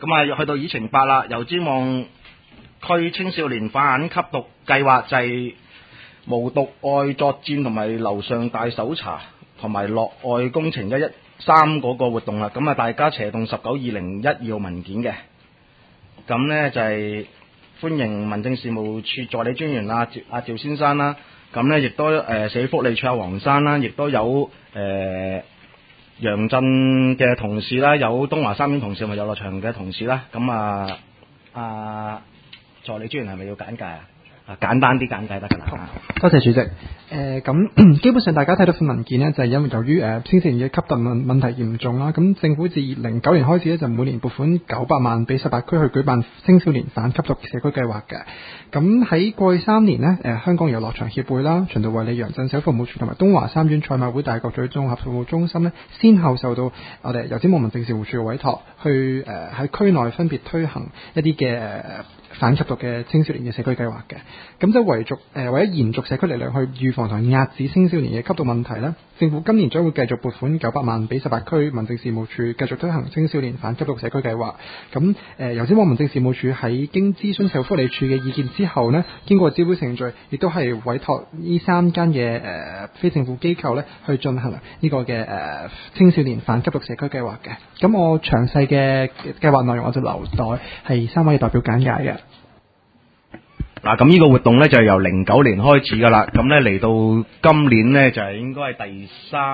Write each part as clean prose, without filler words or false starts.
咁啊，去到議程8啦，油尖旺區青少年反吸毒計劃就係無毒愛作戰同埋樓上大搜查同埋樂愛工程113嗰個活動啦。咁啊，大家斜動192001號文件嘅。咁呢就係歡迎民政事務處助理專員趙先生啦。咁呢亦都社會福利處黃生啦，亦都有楊震嘅同事啦，有東華三院同事同埋遊樂場嘅同事啦。咁助理專員係咪要簡介啊？簡單啲簡介得㗎啦。 多謝主席。咁基本上大家睇到份文件呢，就係因為由於青少年嘅吸毒問題嚴重啦，咁政府自2009年開始咧，就每年撥款900萬俾18區去舉辦青少年反吸毒社區計劃嘅。咁喺過去3年呢，香港遊樂場協會啦、循道衛理楊震社會服務處同埋東華三院賽馬會大角咀綜合服務中心呢，先後受到我哋油尖旺民政事務處嘅委託，去喺區內分別推行一啲嘅反吸毒嘅青少年嘅社區計劃嘅。咁就為咗延續社區力量去預防同遏止青少年嘅吸毒問題呢，政府今年將會繼續撥款900萬俾18區民政事務處繼續推行青少年反吸毒社區計劃。咁油尖旺民政事務處喺經諮詢社會福利處嘅意見之後呢，經過招標程序，亦都係委託呢3間嘅非政府機構呢去進行呢個嘅青少年反吸毒社區計劃嘅。咁我詳細嘅計劃內容我就留待係3位代表簡介嘅。 嗱，咁呢個活動呢，就係由09年開始噶啦，咁呢嚟到今年呢，就係應該係第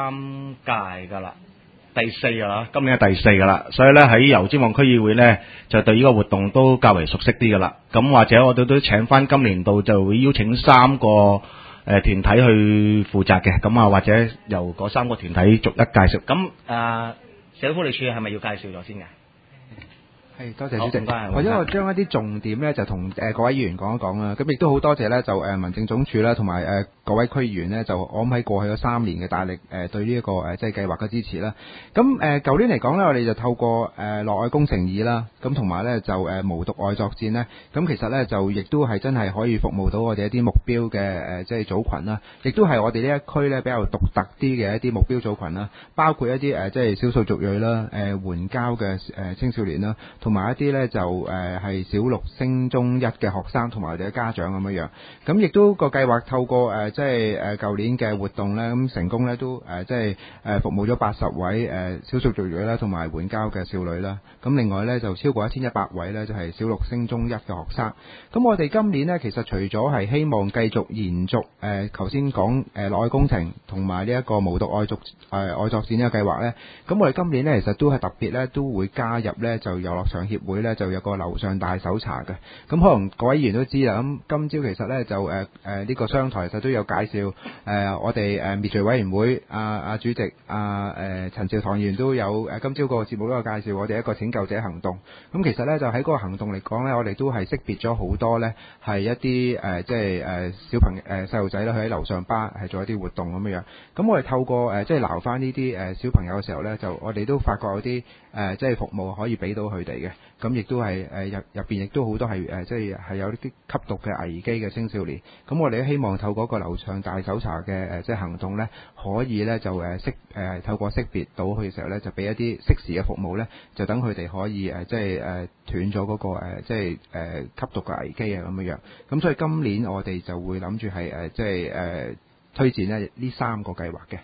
3屆噶啦，第4噶啦，今年係第4噶啦，所以呢，喺油尖旺區議會呢，就對呢個活動都較為熟悉啲噶啦。咁或者我哋都請翻今年度就會邀請3個團體去負責嘅，咁或者由嗰3個團體逐一介紹。咁社會福利處係咪要介紹咗先㗎？ 係，多謝主席。或者我將一啲重點咧，就同各位議員講一講啦。咁亦都好多謝咧，就民政總署啦，同埋各位區議員咧，就我諗喺過去嗰3年嘅大力對呢一個即係計劃嘅支持啦。咁舊年嚟講咧，我哋就透過樂愛工程2啦，咁同埋咧就無毒愛作戰咧，咁其實咧就亦都係真係可以服務到我哋一啲目標嘅即係組群啦，亦都係我哋呢一區咧比較獨特啲嘅一啲目標組群啦，包括一啲即係少數族裔啦、援交嘅青少年啦。同埋一啲咧就係小六升中1嘅學生同埋我哋嘅家長咁樣樣，咁亦都個計劃透過即係舊年嘅活動咧，咁成功咧都即係服務咗80位少數族裔啦，同埋援交嘅少女啦。咁另外咧就超過1100位咧就係小六升中1嘅學生。咁我哋今年咧其實除咗係希望繼續延續頭先講樂愛工程同埋呢一個無毒愛作戰呢個計劃咧，咁我哋今年咧其實都係特別咧都會加入咧就遊樂場協會咧就有個樓上大搜查嘅。咁可能各位議員都知啦，咁今朝其實咧就呢個商台其實都有介紹我哋滅罪委員會主席陳兆棠議員都有今朝個節目都有介紹我哋一個拯救者行動。咁其實咧就喺嗰個行動嚟講咧，我哋都係識別咗好多咧係一啲即係小朋友細路仔咧，佢喺樓上巴係做一啲活動咁樣。咁我哋透過即係撈翻呢啲小朋友嘅時候咧，就我哋都發覺有啲即係服務可以俾到佢哋嘅。咁亦都係入邊亦都好多係即係有啲吸毒嘅危機嘅青少年。咁我哋都希望透過個樓上大搜查嘅即係行動咧，可以咧就透過識別到佢嘅時候咧，就俾一啲適時嘅服務咧，就等佢哋可以即係斷咗嗰個即係吸毒嘅危機啊咁樣。咁所以今年我哋就會諗住係即係推薦咧呢3個計劃嘅。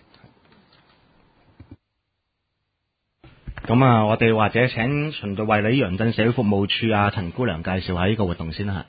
咁我哋或者請循道衛理楊震社會服務處陳姑娘介紹下呢個活動先啦。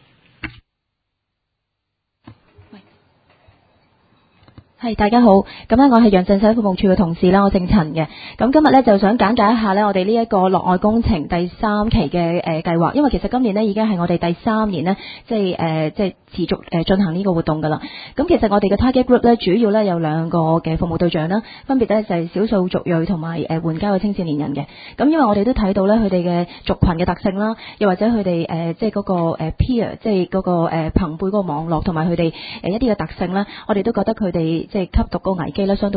係，大家好，咁咧我係楊震社會服務處嘅同事啦，我姓陳嘅。咁今日咧就想簡介一下咧我哋呢一個樂愛工程第3期嘅計劃，因為其實今年咧已經係我哋第3年咧，即係持續進行呢個活動噶啦。咁其實我哋嘅 target group 咧主要咧有2個嘅服務對象啦，分別咧就係少數族裔同埋援交嘅青少年人嘅。咁因為我哋都睇到咧佢哋嘅族群嘅特性啦，又或者佢哋即係嗰個peer，即係嗰個朋輩嗰個網絡同埋佢哋一啲嘅特性啦，我哋都覺得佢哋即係吸毒嗰個危機咧，相對都會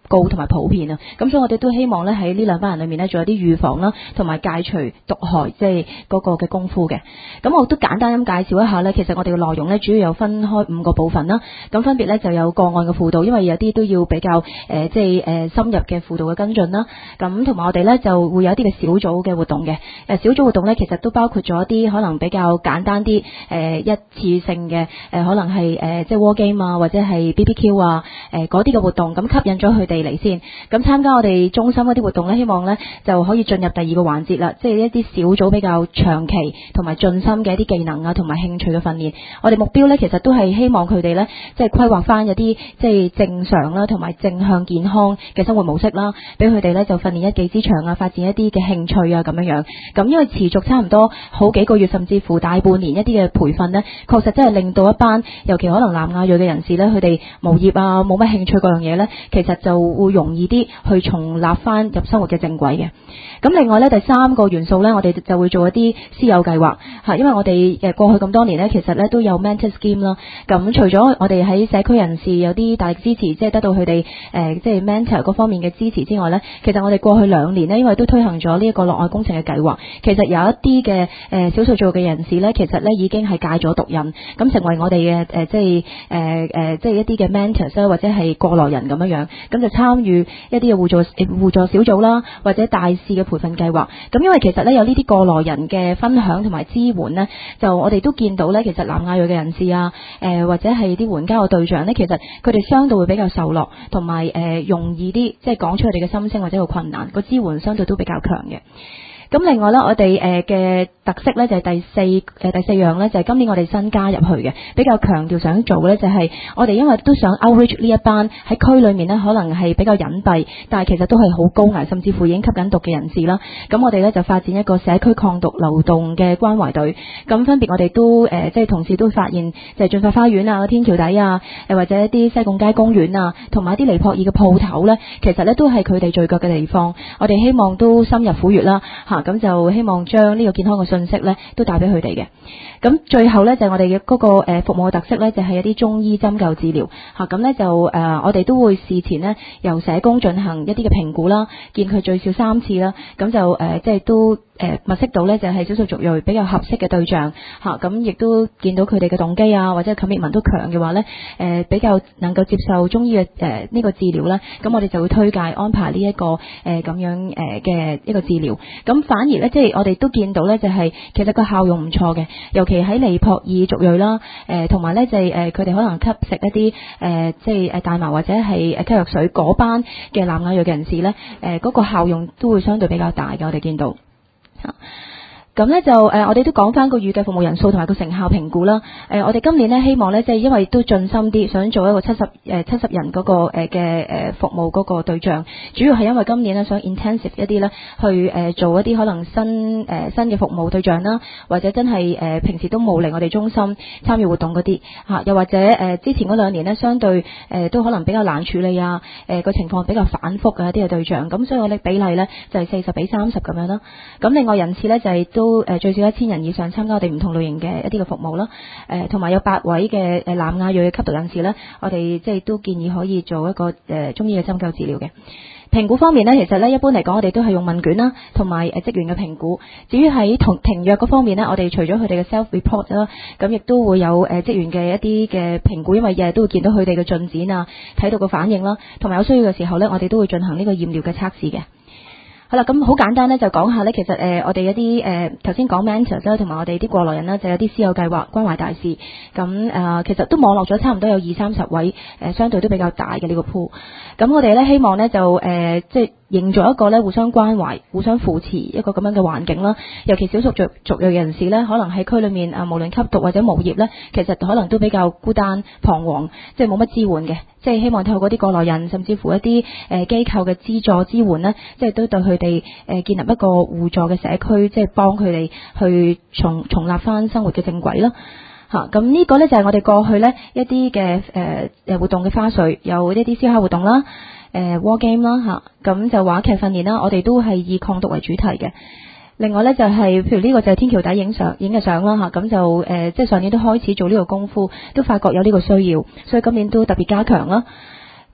高同埋普遍啊。咁所以我哋都希望咧喺呢兩班人裏面咧做一啲預防啦，同埋戒除毒害，即係嗰個嘅功夫嘅。咁我都簡單咁介紹一下咧，其實我哋嘅內容咧主要有分開5個部分啦。咁分別咧就有個案嘅輔導，因為有啲都要比較深入嘅輔導嘅跟進啦。咁同埋我哋咧就會有一啲嘅小組嘅活動嘅。小組活動咧其實都包括咗一啲可能比較簡單啲一次性嘅可能係即係 war game 啊，或者係 BBQ 啊嗰啲嘅活動，咁吸引咗佢哋嚟先。咁參加我哋中心嗰啲活動咧，希望咧就可以進入第2個環節啦，即係一啲小組比較長期同埋盡心嘅一啲技能啊，同埋興趣嘅訓練。我哋目標咧其實都係希望佢哋咧即係規劃翻一啲即係正常啦，同埋正向健康嘅生活模式啦，俾佢哋咧就訓練一技之長啊，發展一啲嘅興趣啊咁樣樣。咁因為持續差唔多好幾個月，甚至乎大半年一啲嘅培訓呢，確實真係令到一班尤其可能南亞裔嘅人士呢，佢哋無業啊，冇乜興趣嗰樣嘢呢，其實就會容易啲去重立翻入生活嘅正軌嘅。咁另外呢，第3個元素呢，我哋就會做一啲師友計劃嚇，因為我哋過去咁多年呢，其實呢都有 mentor scheme 啦。咁除咗我哋喺社區人士有啲大力支持，即係得到佢哋即係 mentor 嗰方面嘅支持之外呢，其實我哋過去2年呢，因為都推行咗呢一個樂愛工程嘅計劃，其實有一啲嘅少數族裔嘅人士呢，其實呢已經係戒咗毒癮，咁成為我哋嘅即係一啲嘅 mentors 或者係過來人咁樣樣，咁就參與一啲嘅互助小組啦，或者大使嘅培訓計劃。咁因為其實呢，有呢啲過來人嘅分享同埋支援呢，就我哋都見到呢，其實南亞裔嘅人士啊，或者係啲援交嘅對象呢，其實佢哋相對會比較受落，同埋容易啲即係講出佢哋嘅心聲或者個困難，個支援相對都比較強嘅。咁另外咧，我哋嘅特色咧就係第四樣咧，就係今年我哋新加入去嘅，比較強調想做嘅咧就係我哋因為都想 outreach 呢一班喺區裏面咧可能係比較隱蔽，但係其實都係好高危，甚至乎已經吸緊毒嘅人士啦。咁我哋咧就發展一個社區抗毒流動嘅關懷隊。咁分別我哋都即係同事都發現，就係駿發花園啊、天橋底啊，或者一啲西貢街公園啊，同埋一啲尼泊爾嘅鋪頭咧，其實咧都係佢哋聚腳嘅地方。我哋希望都深入虎穴啦，咁就希望將呢個健康嘅信息咧都帶俾佢哋嘅。咁最後咧就係我哋嘅嗰個服務嘅特色咧，就係一啲中醫針灸治療。咁咧就我哋都會事前呢由社工進行一啲嘅評估啦，見佢最少3次啦，咁就即係都物色到咧就係少數族裔比較合適嘅對象。咁亦都見到佢哋嘅動機啊，或者 commitment 都強嘅話咧，比較能夠接受中醫嘅呢個治療咧，咁我哋就會推介安排呢一個咁樣嘅一個治療。咁反而咧，即係我哋都見到咧，就係其實個效用唔錯嘅，尤其喺尼泊爾族裔啦，同埋咧就係佢哋可能吸食一啲即係大麻或者係吸藥水嗰班嘅南亞裔嘅人士咧，嗰個效用都會相對比較大嘅，我哋見到。咁咧就我哋都講翻個預計服務人數同埋個成效評估啦。我哋今年呢，希望咧，即係因為都盡心啲，想做一個70人嗰個嘅服務嗰個對象，主要係因為今年呢，想 intensive 一啲咧，去做一啲可能新嘅服務對象啦，或者真係平時都冇嚟我哋中心參與活動嗰啲嚇，又或者之前嗰2年呢，相對都可能比較難處理啊，個情況比較反覆嘅一啲嘅對象，咁所以我哋比例咧就係40比30咁樣啦。咁另外人次咧就係都最少1000人以上參加我哋唔同類型嘅一啲嘅服務啦，同埋有8位嘅南亞裔嘅吸毒人士咧，我哋即係都建議可以做一個中醫嘅針灸治療嘅。評估方面呢，其實呢一般嚟講，我哋都係用問卷啦，同埋職員嘅評估。至於喺停藥嗰方面呢，我哋除咗佢哋嘅 self report 啦，咁亦都會有職員嘅一啲嘅評估，因為日日都會見到佢哋嘅進展啊，睇到個反應啦，同埋有需要嘅時候呢，我哋都會進行呢個驗尿嘅測試嘅。好啦，咁好簡單咧，就講下咧，其實我哋一啲頭先講 mentors 啦，同埋我哋啲過來人啦，就有啲師友計劃關懷大使，咁其實都網絡咗差唔多有20-30位，相對都比較大嘅呢個 pool。咁我哋咧希望咧就即係營造一個咧互相關懷、互相扶持一個咁樣嘅環境啦。尤其少數族裔人士咧，可能喺區裏面無論吸毒或者無業咧，其實可能都比較孤單彷徨，即係冇乜支援嘅。即係希望透過啲過來人，甚至乎一啲機構嘅資助支援咧，即係都對佢哋建立一個互助嘅社區，即係幫佢哋去重立翻生活嘅正軌啦。咁呢個咧就係我哋過去咧一啲嘅活動嘅花絮，有一啲燒烤活動啦，war game 啦咁就話劇訓練啦，我哋都係以抗毒為主題嘅。另外咧就係譬如呢個就係天橋底影嘅相啦咁就即係上年都開始做呢個功夫，都發覺有呢個需要，所以今年都特別加強啦。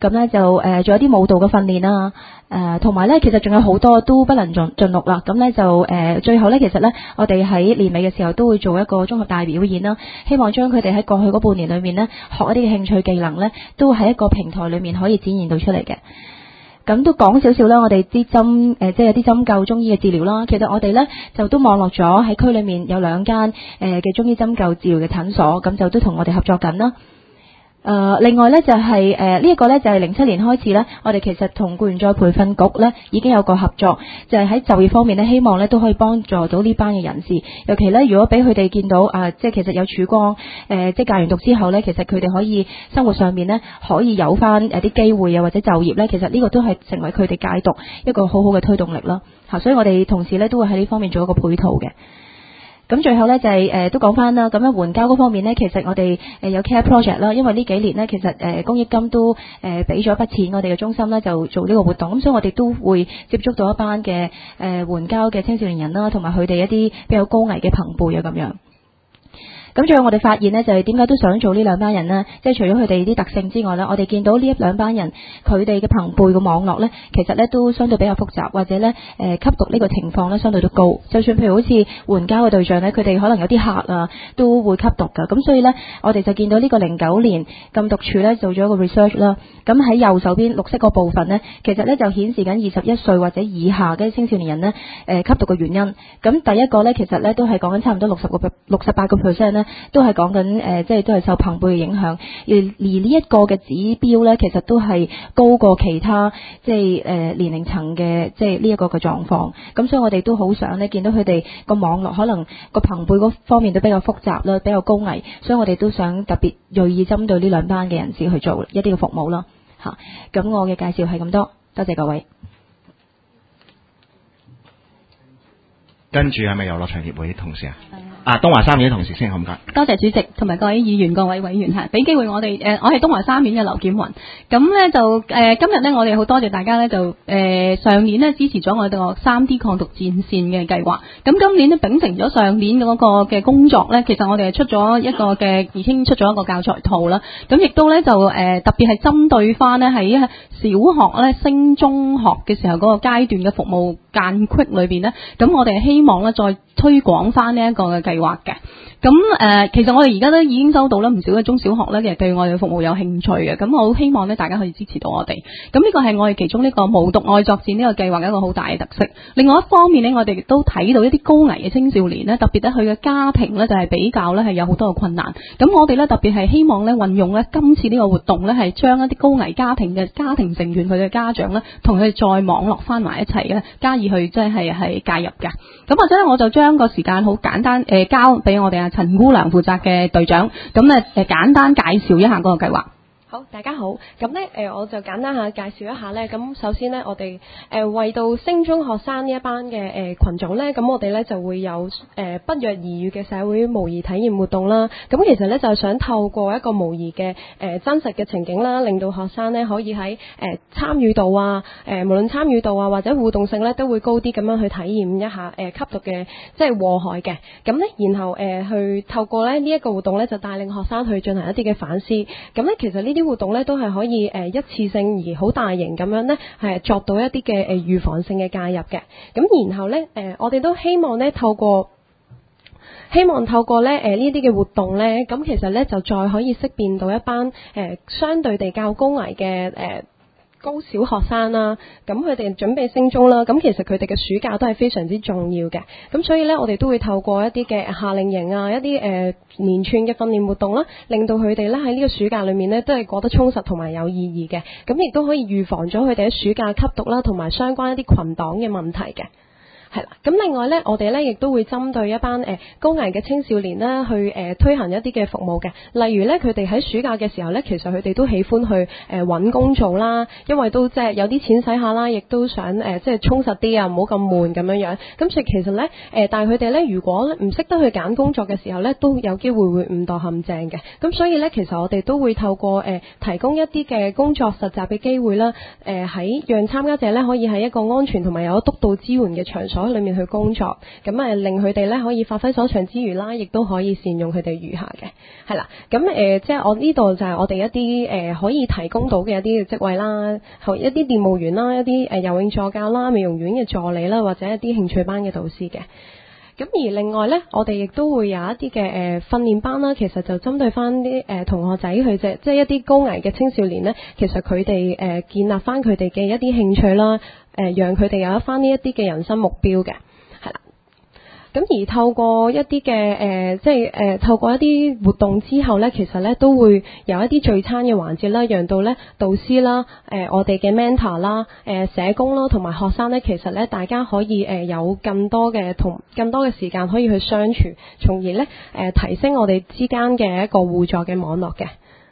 咁咧就仲有啲舞蹈嘅訓練啦，同埋咧其實仲有好多都不能盡錄啦。咁咧就最後咧其實咧我哋喺年尾嘅時候都會做一個綜合大表演啦，希望將佢哋喺過去嗰半年裏面咧學一啲嘅興趣技能咧，都喺一個平台裏面可以展現到出嚟嘅。咁都講少少啦，我哋啲針即係有啲針灸中醫嘅治療啦。其實我哋咧就都網絡咗喺區裏面有2間嘅中醫針灸治療嘅診所，咁就都同我哋合作緊啦。另外咧就係呢一個咧就係07年開始咧，我哋其實同僱員再培訓局咧已經有個合作，就係喺就業方面咧，希望咧都可以幫助到呢班嘅人士。尤其咧，如果俾佢哋見到即係其實有曙光，即係戒完毒之後咧，其實佢哋可以生活上面咧可以有翻啲機會啊，或者就業咧，其實呢個都係成為佢哋戒毒一個好好嘅推動力啦。所以我哋同時咧都會喺呢方面做一個配套嘅。咁最後咧就係都講翻啦，咁樣援交嗰方面咧，其實我哋有 care project 啦，因為呢幾年咧其實公益金都俾咗一筆錢，我哋嘅中心咧就做呢個活動，咁所以我哋都會接觸到一班嘅援交嘅青少年人啦，同埋佢哋一啲比較高危嘅朋輩啊咁樣。咁最後我哋發現呢，就係點解都想做呢2班人呢？即係除咗佢哋啲特性之外呢，我哋見到呢2班人佢哋嘅朋輩嘅網絡呢，其實呢都相對比較複雜，或者呢吸毒呢個情況呢相對都高。就算譬如好似援交嘅對象呢，佢哋可能有啲客啊都會吸毒㗎。咁所以呢，我哋就見到呢個09年禁毒處呢做咗一個 research 啦。咁喺右手邊綠色個部分呢，其實呢就顯示緊21歲或者以下嘅青少年人呢吸毒嘅原因。咁第一個呢，其實呢都係講緊差唔多68% 呢。都係講緊即係都係受朋輩嘅影響，而呢一個嘅指標呢，其實都係高過其他即係年齡層嘅即係呢一個嘅狀況。咁所以我哋都好想呢見到佢哋個網絡可能個朋輩嗰方面都比較複雜啦，比較高危，所以我哋都想特別銳意針對呢2班嘅人士去做一啲嘅服務啦。咁我嘅介紹係咁多，多謝各位。 跟住係咪遊樂場協會啲同事啊？東華三院嘅同事先，好唔該。 多謝主席同埋各位議員、各位委員俾機會我哋我係東華三院嘅劉劍雲。咁咧就今日咧，我哋好多謝大家咧，就上年咧支持咗我哋個 3D 抗毒戰線嘅計劃。咁今年咧秉承咗上年嗰個嘅工作咧，其實我哋係出咗一個嘅已經出咗一個教材套啦。咁亦都咧就特別係針對翻咧喺小學咧升中學嘅時候嗰個階段嘅服務間隙裏邊咧，咁我哋希望咧再推廣翻呢一個嘅計劃嘅。咁其實我哋而家都已經收到啦唔少嘅中小學咧，其實對我哋嘅服務有興趣嘅。咁我好希望咧，大家可以支持到我哋。咁呢個係我哋其中呢個無毒愛作戰呢個計劃嘅一個好大嘅特色。另外一方面咧，我哋亦都睇到一啲高危嘅青少年咧，特別咧佢嘅家庭咧就係比較咧係有好多嘅困難。咁我哋咧特別係希望咧運用咧今次呢個活動咧，係將一啲高危家庭嘅家庭成員佢嘅家長咧，同佢哋再網絡翻埋一齊嘅，加以去即係介入嘅。咁或者咧我就將個時間好簡單交俾我哋陳姑娘負責嘅隊長，咁簡單介紹一下嗰個計劃。 好，大家好。咁咧，我就簡單介紹一下咧。咁首先咧，我哋為到升中學生呢一班嘅群組咧，咁我哋咧就會有不約而寓嘅社會模擬體驗活動啦。咁其實咧就係想透過一個模擬嘅真實嘅情景啦，令到學生咧可以喺參與度啊，無論參與度啊或者互動性咧都會高啲，咁樣去體驗一下吸毒嘅即係禍害嘅。咁咧，然後去透過咧呢一個活動咧，就帶領學生去進行一啲嘅反思。咁咧，其實呢啲活動咧都係可以一次性而好大型咁樣咧，係作到一啲嘅預防性嘅介入嘅。咁然後咧我哋都希望透過咧呢啲嘅活動咧，咁其實咧就再可以識別到一班相對地較高危嘅高小學生啦，咁佢哋準備升中啦，咁其實佢哋嘅暑假都係非常之重要嘅，咁所以呢，我哋都會透過一啲嘅夏令營啊，一啲連串嘅訓練活動啦，令到佢哋呢喺呢個暑假裏面呢都係過得充實同埋有意義嘅，咁亦都可以預防咗佢哋喺暑假吸毒啦，同埋相關一啲群黨嘅問題嘅。係啦，咁另外咧，我哋咧亦都會針對一班高危嘅青少年啦，去推行一啲嘅服務嘅。例如咧，佢哋喺暑假嘅時候咧，其實佢哋都喜歡去揾工做啦，因為都即係有啲錢使下啦，亦都想即係充實啲啊，唔好咁悶咁樣樣。咁所以其實咧但係佢哋咧，如果唔識得去揀工作嘅時候咧，都有機會會誤墮陷阱嘅。咁所以咧，其實我哋都會透過提供一啲嘅工作實習嘅機會啦，喺讓參加者咧可以喺一個安全同埋有督導支援嘅場所所裏面去工作，咁令佢哋咧可以發揮所長之餘啦，亦都可以善用佢哋餘下嘅，係啦。咁即係我呢度就係我哋一啲可以提供到嘅一啲嘅職位啦，一啲店務員啦，一啲游泳助教啦、美容院嘅助理啦，或者一啲興趣班嘅導師嘅。咁而另外咧，我哋亦都會有一啲嘅訓練班啦，其實就針對翻啲同學仔佢即係一啲高危嘅青少年咧，其實佢哋建立翻佢哋嘅一啲興趣啦，讓佢哋有一翻呢一啲嘅人生目標嘅。咁而透過一啲嘅透過一啲活動之後咧，其實咧都會有一啲聚餐嘅環節啦，讓到咧導師啦、我哋嘅 mentor 啦、社工啦同埋學生咧，其實咧大家可以有更多嘅時間可以去相處，從而咧提升我哋之間嘅一個互助嘅網絡嘅。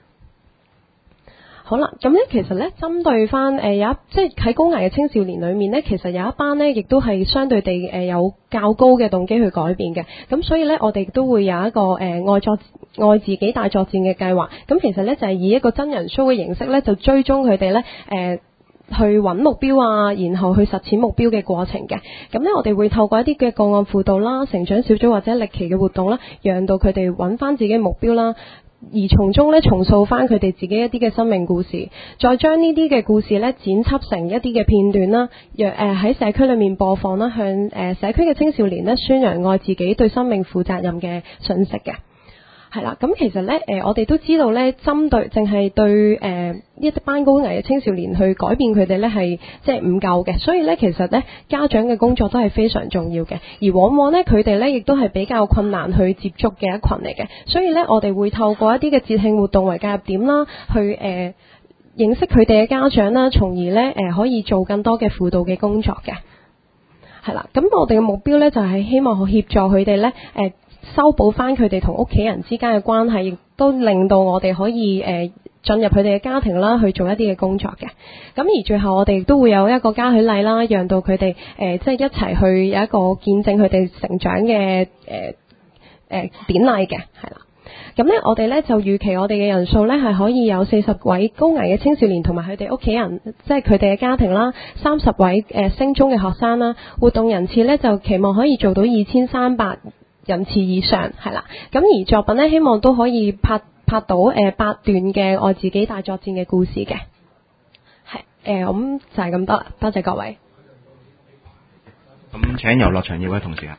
好啦，咁咧其實咧針對翻即係喺高危嘅青少年裏面咧，其實有一班咧亦都係相對地有較高嘅動機去改變嘅，咁所以咧我哋都會有一個愛自己大作戰嘅計劃，咁其實咧就係以一個真人 show 嘅形式咧，就追蹤佢哋咧去揾目標啊，然後去實踐目標嘅過程嘅。咁咧我哋會透過一啲嘅個案輔導啦、成長小組或者歷奇嘅活動啦，讓到佢哋揾翻自己嘅目標啦。而從中咧重塑翻佢哋自己一啲嘅生命故事，再將呢啲嘅故事咧剪輯成一啲嘅片段啦，喺社區裏面播放啦，向社區嘅青少年咧宣揚愛自己、對生命負責任嘅訊息嘅。係啦，咁其實咧我哋都知道咧，針對淨係對一班高危嘅青少年去改變佢哋咧係即係唔夠嘅，所以咧其實咧家長嘅工作都係非常重要嘅，而往往咧佢哋咧亦都係比較困難去接觸嘅一群嚟嘅，所以咧我哋會透過一啲嘅節慶活動為介入點啦，去認識佢哋嘅家長啦，從而咧可以做更多嘅輔導嘅工作嘅。係啦，咁我哋嘅目標咧就係希望協助佢哋咧修補翻佢哋同屋企人之間嘅關係，亦都令到我哋可以進入佢哋嘅家庭啦，去做一啲嘅工作嘅。咁而最後我哋亦都會有一個嘉許禮啦，讓到佢哋即係一齊去有一個見證佢哋成長嘅典禮嘅，係啦。咁咧我哋咧就預期我哋嘅人數咧係可以有40位高危嘅青少年同埋佢哋屋企人，即係佢哋嘅家庭啦，30位升中嘅學生啦，活動人次咧就期望可以做到2300人次以上，係啦。咁而作品咧，希望都可以拍到8段嘅愛自己大作戰嘅故事嘅。係咁就係咁多啦，多謝各位。 咁請遊樂場議會同事啊。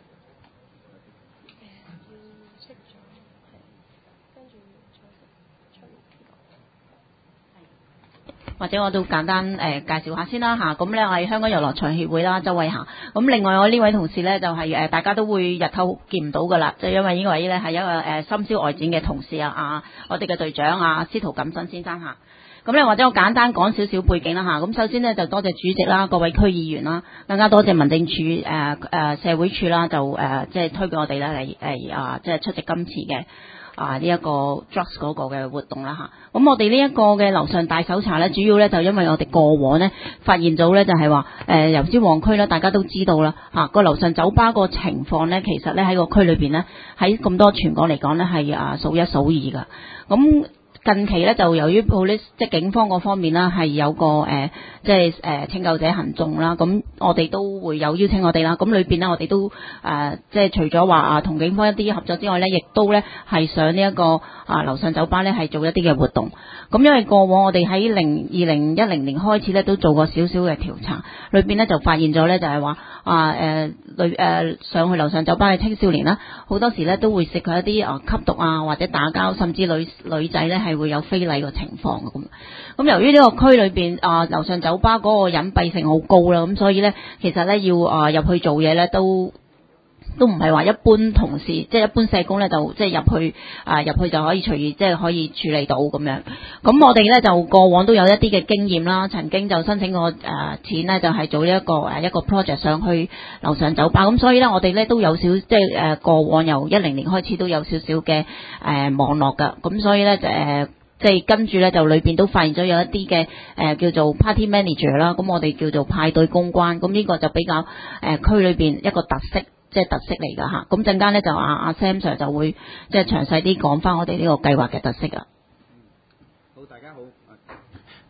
或者我都簡單介紹下先啦嚇，咁咧我係香港遊樂場協會啦，周慧霞。咁另外我呢位同事咧就係大家都會日頭見唔到噶啦，就因為呢位咧係一個深宵外展嘅同事啊，我哋嘅隊長司徒錦新先生嚇。咁咧或者我簡單講少少背景啦嚇。咁首先呢，就多謝主席啦，各位區議員啦，更加多謝民政處社會處啦，就即係推舉我哋咧嚟即係出席今次嘅呢一個 drugs 嗰個嘅活動啦嚇。咁我哋呢一個嘅樓上大搜查咧，主要咧就因為我哋過往咧發現咗咧就係話油尖旺區啦，大家都知道啦嚇，個樓上酒吧個情況咧，其實咧喺個區裏邊咧喺咁多全港嚟講咧係數一數二噶。咁近期咧就由於即係警方嗰方面啦，係有個即係拯救者行動啦，咁我哋都會有邀請我哋啦。咁裏邊咧我哋都即係除咗話同警方一啲合作之外咧，亦都咧係上呢一個樓上酒吧咧係做一啲嘅活動。咁因為過往我哋喺2010年開始咧都做過少少嘅調查，裏邊咧就發現咗咧就係話上去樓上酒吧嘅青少年啦，好多時咧都會涉及一啲吸毒或者打交，甚至女仔咧係會有非禮嘅情況嘅咁。咁由於呢個區裏邊樓上酒吧嗰個隱蔽性好高啦，咁所以咧其實咧要入去做嘢咧都唔係話一般同事，即係一般社工咧就即係入去就可以隨意即係可以處理到咁樣。咁我哋咧就過往都有一啲嘅經驗啦，曾經就申請過錢咧就係做呢一個 project 上去樓上酒吧。咁所以咧我哋咧都有少即係過往由2010年開始都有少少嘅網絡㗎。咁所以咧即係跟住咧就裏邊都發現咗有一啲嘅叫做 party manager 啦，咁我哋叫做派對公關。咁呢個就比較區裏邊一個特色。即係特色嚟㗎嚇，咁陣間咧就阿 Sam Sir 就會即係詳細啲講翻我哋呢個計劃嘅特色啊。 好，大家好。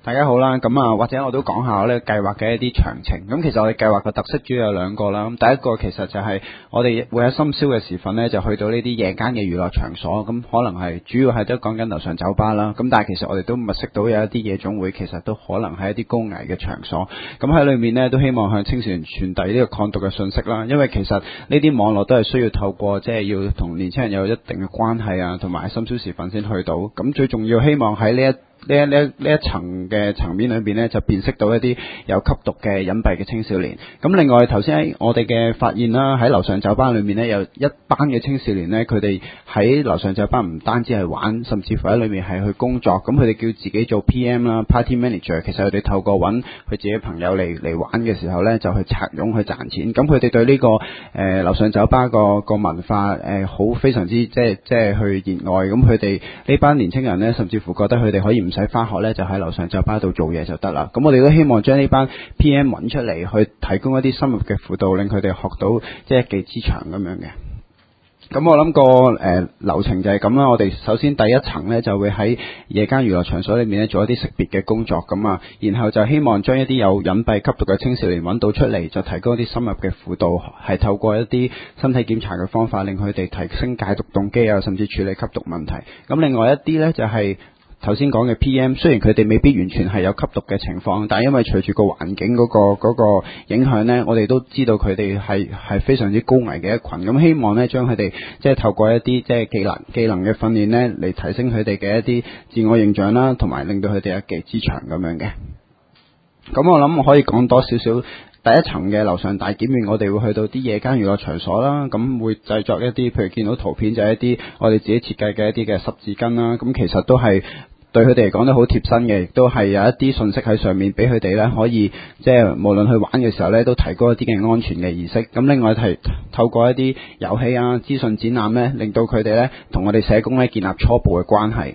大家好啦，咁啊，或者我都講下我呢個計劃嘅一啲詳情。咁其實我哋計劃嘅特色主要有兩個啦。咁第一個其實就係我哋會喺深宵嘅時分呢，就去到呢啲夜間嘅娛樂場所。咁可能係主要係都講緊樓上酒吧啦。咁但係其實我哋都物色到有一啲夜總會，其實都可能係一啲高危嘅場所。咁喺裏面呢，都希望向青少年傳遞呢個抗毒嘅信息啦。因為其實呢啲網絡都係需要透過即係要同年青人有一定嘅關係啊，同埋深宵時分先去到。咁最重要希望喺呢一層嘅層面裏邊呢，就辨識到一啲有吸毒嘅隱蔽嘅青少年。咁另外頭先喺我哋嘅發現啦，喺樓上酒吧裏面呢，有一班嘅青少年呢，佢哋喺樓上酒吧唔單止係玩，甚至乎喺裏面係去工作。咁佢哋叫自己做 PM 啦 ，Party Manager。其實佢哋透過揾佢自己朋友嚟玩嘅時候呢，就去拆佣去賺錢。咁佢哋對呢個樓上酒吧個文化好非常之即係去熱愛。咁佢哋呢班年青人呢，甚至乎覺得佢哋可以唔使返學呢，就喺樓上酒吧度做嘢就得啦。咁我哋都希望將呢班 PM 揾出嚟，去提供一啲深入嘅輔導，令佢哋學到即係一技之長咁樣嘅。咁我諗個流程就係咁啦。我哋首先第一層呢，就會喺夜間娛樂場所裏面呢做一啲識別嘅工作咁啊，然後就希望將一啲有隱蔽吸毒嘅青少年揾到出嚟，就提供一啲深入嘅輔導，係透過一啲身體檢查嘅方法，令佢哋提升戒毒動機啊，甚至處理吸毒問題。咁另外一啲呢，就係頭先講嘅 PM， 雖然佢哋未必完全係有吸毒嘅情況，但係因為隨住個環境嗰個影響呢，我哋都知道佢哋係非常之高危嘅一群。咁希望呢，將佢哋即係透過一啲即係技能嘅訓練呢，嚟提升佢哋嘅一啲自我形象啦，同埋令到佢哋一技之長咁樣嘅。咁我諗我可以講多少少。第一層嘅樓上大檢驗，我哋會去到啲夜間娛樂場所啦，咁會製作一啲，譬如見到圖片就係一啲我哋自己設計嘅一啲嘅濕紙巾啦，咁其實都係對佢哋嚟講都好貼身嘅，亦都係有一啲信息喺上面俾佢哋呢，可以即係無論去玩嘅時候呢，都提高一啲嘅安全嘅意識。咁另外係透過一啲遊戲啊、資訊展覽呢，令到佢哋呢同我哋社工呢建立初步嘅關係。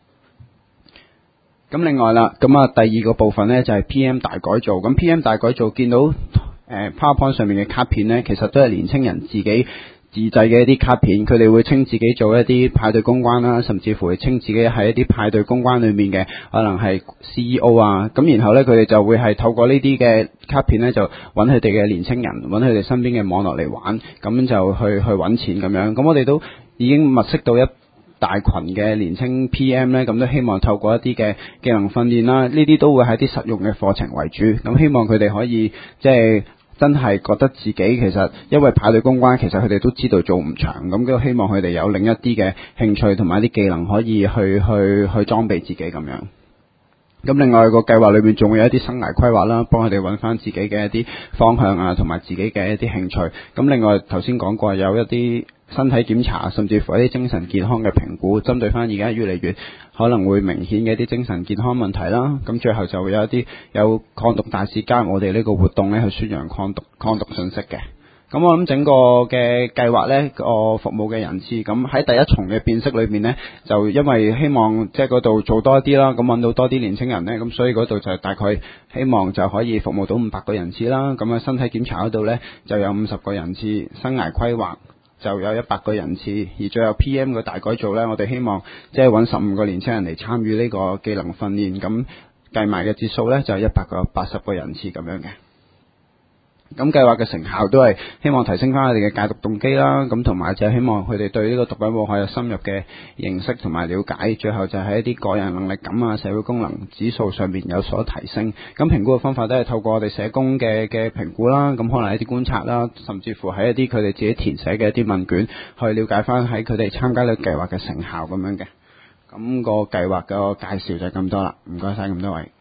咁另外啦，咁啊第二個部分呢，就係 PM 大改造。咁 PM 大改造見到PowerPoint 上面嘅卡片呢，其實都係年青人自己自製嘅一啲卡片。佢哋會稱自己做一啲派對公關啦，甚至乎會稱自己係一啲派對公關裏面嘅可能係 CEO 啊。咁然後呢，佢哋就會係透過呢啲嘅卡片呢，就揾佢哋嘅年青人，揾佢哋身邊嘅網絡嚟玩，咁就去揾錢咁樣。咁我哋都已經物色到一大群嘅年青 PM 呢，咁都希望透過一啲嘅技能訓練啦，呢啲都會喺啲實用嘅課程為主。咁希望佢哋可以即係真係覺得自己其實因為派對公關，其實佢哋都知道做唔長，咁都希望佢哋有另一啲嘅興趣同埋一啲技能可以去裝備自己咁樣。咁另外個計劃裏面仲會有一啲生涯規劃啦，幫佢哋揾翻自己嘅一啲方向啊，同埋自己嘅一啲興趣。咁另外頭先講過有一啲身體檢查，甚至乎一啲精神健康嘅評估，針對翻而家越嚟越可能會明顯嘅一啲精神健康問題啦。咁最後就會有一啲有抗毒大使加入我哋呢個活動呢，去宣揚抗毒信息嘅。咁我諗整個嘅計劃呢，個服務嘅人次，咁喺第一重嘅辨識裏面呢，就因為希望即係嗰度做多啲啦，咁揾到多啲年青人呢，咁所以嗰度就大概希望就可以服務到500個人次啦。咁啊身體檢查嗰度呢，就有50個人次，生涯規劃就有100個人次，而最後 PM 嘅大改造呢，我哋希望即係揾15個年青人嚟參與呢個技能訓練，咁計埋嘅節數呢，就係80個人次咁樣嘅。咁計劃嘅成效都係希望提升翻佢哋嘅戒毒動機啦，咁同埋就係希望佢哋對呢個毒品禍害有深入嘅認識同埋了解，最後就係一啲個人能力感啊、社會功能指數上面有所提升。咁評估嘅方法都係透過我哋社工嘅評估啦，咁可能一啲觀察啦，甚至乎喺一啲佢哋自己填寫嘅一啲問卷，去了解翻喺佢哋參加呢個計劃嘅成效咁樣嘅。咁個計劃嘅介紹就係咁多啦，唔該晒咁多位。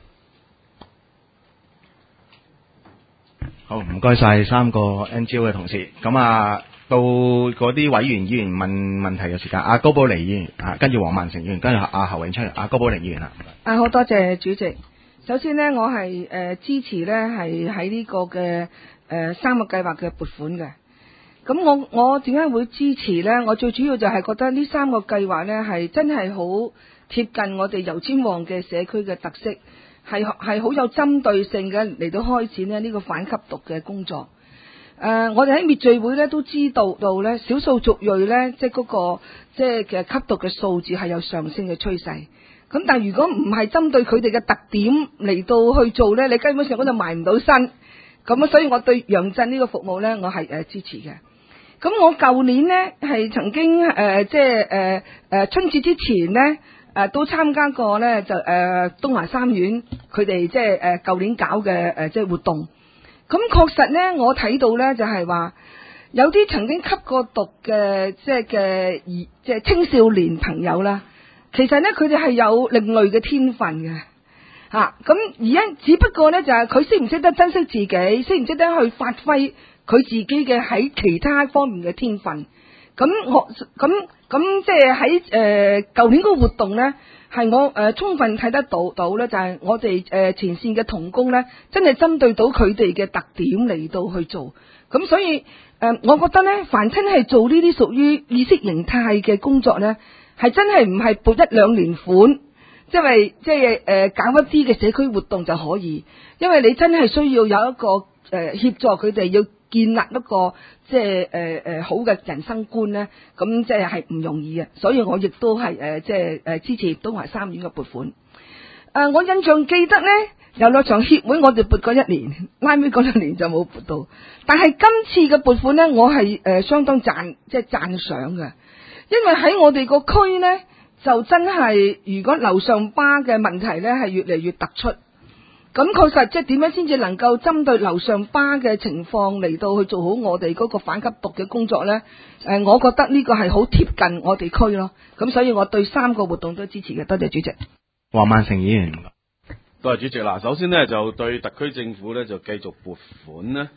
好，唔該晒3個 NGO 嘅同事。咁啊，到嗰啲委員議員問問題嘅時間，阿高寶妮議員啊，跟住黃萬成議員，跟住阿侯永昌，阿高寶妮議員啦。 好多謝主席。首先呢，我係支持呢係喺呢個嘅3個計劃嘅撥款嘅。咁我點解會支持呢？我最主要就係覺得呢3個計劃呢係真係好貼近我哋油尖旺嘅社區嘅特色。係好有針對性嘅嚟到開展呢個反吸毒嘅工作。我哋喺滅罪會咧都知道到咧，少數族裔咧即係嗰個即係嘅吸毒嘅數字係有上升嘅趨勢。 咁但係如果唔係針對佢哋嘅特點嚟到去做呢，你根本上嗰度埋唔到身。咁所以我對楊震呢個服務呢，我係支持嘅。咁我舊年呢，係曾經春節之前呢，都參加過呢，就東華三院佢哋即係舊年搞嘅即係活動。咁確實呢，我睇到呢，就係話有啲曾經吸過毒嘅即係青少年朋友啦，其實呢，佢哋係有另類嘅天分嘅。咁而家只不過咧就係佢識唔識得珍惜自己，識唔識得去發揮佢自己嘅喺其他方面嘅天分。咁即係喺舊年嗰個活動咧，係我充分睇得到咧，就係我哋前線嘅同工咧，真係針對到佢哋嘅特點嚟到去做。咁所以我覺得咧，凡親係做呢啲屬於意識形態嘅工作咧，係真係唔係撥一兩年款。搞一啲嘅社區活動就可以，因為你真係需要有一個協助佢哋要建立一個好嘅人生觀咧，咁即係唔容易嘅，所以我亦都係支持東華三院嘅撥款。我印象記得咧，遊樂場協會我哋撥過1年，拉尾嗰2年就冇撥到，但係今次嘅撥款咧，我係相當讚賞嘅，因為喺我哋個區咧。就真係，如果樓上巴嘅問題呢係越嚟越突出，咁確實即係點樣先至能夠針對樓上巴嘅情況嚟到去做好我哋嗰個反吸毒嘅工作呢？我覺得呢個係好貼近我哋區咯。咁所以我對3個活動都支持嘅。多謝主席。 黃萬成議員， 多謝主席啦。首先呢，就對特區政府呢，就繼續撥款呢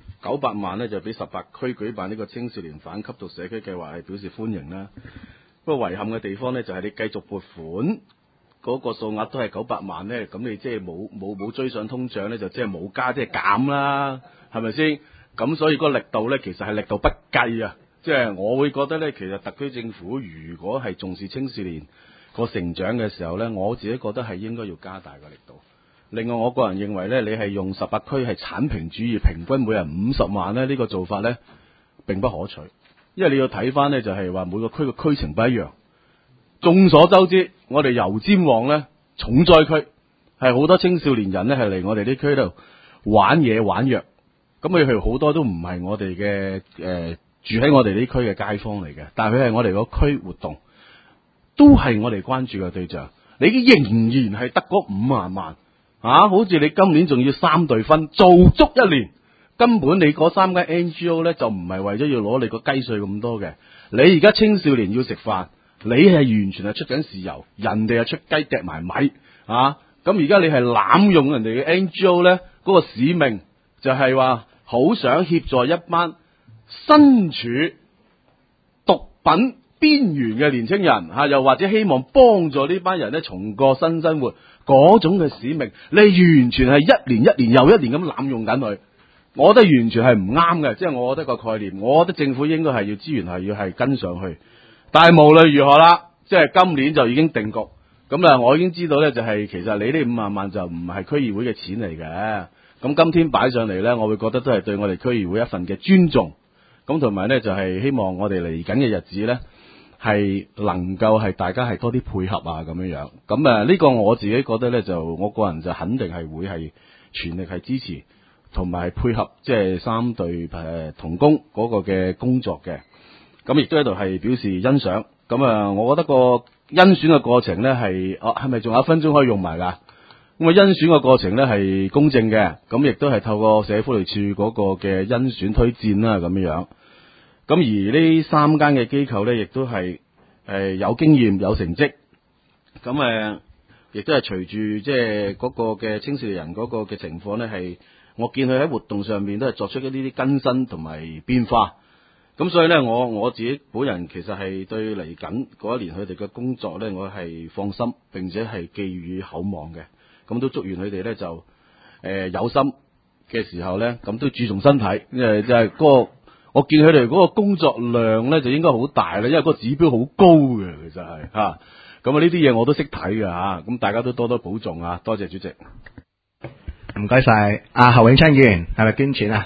900萬呢，就俾18區舉辦呢個青少年反吸毒社區計劃係表示歡迎啦。不過遺憾嘅地方咧，就係你繼續撥款嗰個數額都係900萬咧，咁你即係冇追上通脹咧，就即係冇加即係減啦，係咪先？咁所以個力度咧，其實係力度不計啊！即係我會覺得咧，其實特區政府如果係重視青少年個成長嘅時候咧，我自己覺得係應該要加大個力度。另外，我個人認為咧，你係用18區係剷平主義，平均每人50萬咧，呢個做法咧並不可取。因為你要睇翻呢，就係話每個區嘅區情不一樣。眾所周知，我哋油尖旺呢，重災區，係好多青少年人呢係嚟我哋啲區度玩嘢玩藥。咁佢哋好多都唔係我哋嘅住喺我哋呢區嘅街坊嚟嘅，但係佢係我哋個區活動，都係我哋關注嘅對象。你仍然係得嗰50萬好似你今年仲要3隊分做足1年。根本你嗰3間 NGO 咧就唔係為咗要攞你個雞碎咁多嘅，你而家青少年要食飯，你係完全係出緊豉油，人哋係出雞掟埋米咁而家你係濫用人哋嘅 NGO 咧，嗰個使命就係話好想協助一班身處毒品邊緣嘅年青人又或者希望幫助呢班人咧重過新生活嗰種嘅使命，你完全係一年又一年咁濫用緊佢。我覺得完全係唔啱嘅，即係我覺得個概念，我覺得政府應該係要資源係要係跟上去。但係無論如何啦，即係今年就已經定局，咁我已經知道咧，就係其實你呢50萬就唔係區議會嘅錢嚟嘅。咁今天擺上嚟咧，我會覺得都係對我哋區議會一份嘅尊重。咁同埋咧就係希望我哋嚟緊嘅日子咧係能夠係大家係多啲配合咁樣。咁呢個我自己覺得咧就我個人就肯定係會係全力係支持。同埋配合即係3隊同工嗰個嘅工作嘅，咁亦都喺度係表示欣賞。咁我覺得個甄選嘅過程咧係咪仲有1分鐘可以用埋㗎？咁甄選嘅過程咧係公正嘅，咁亦都係透過社會福利署嗰個嘅甄選推薦啦咁樣。咁而呢3間嘅機構咧，亦都係有經驗有成績，咁亦都係隨住即係嗰個嘅青少年人嗰個嘅情況咧係。我見佢喺活動上面都係作出一啲更新同埋變化，咁所以咧，我自己本人其實係對嚟緊嗰1年佢哋嘅工作咧，我係放心並且係寄予厚望嘅。咁都祝願佢哋咧就有心嘅時候咧，咁都注重身體，因為即係嗰個我見佢哋嗰個工作量咧就應該好大啦，因為嗰個指標好高嘅，其實係咁啊呢啲嘢我都識睇嘅咁大家都多多保重啊！多謝主席。 唔該晒，阿侯永昌議員係咪捐錢啊？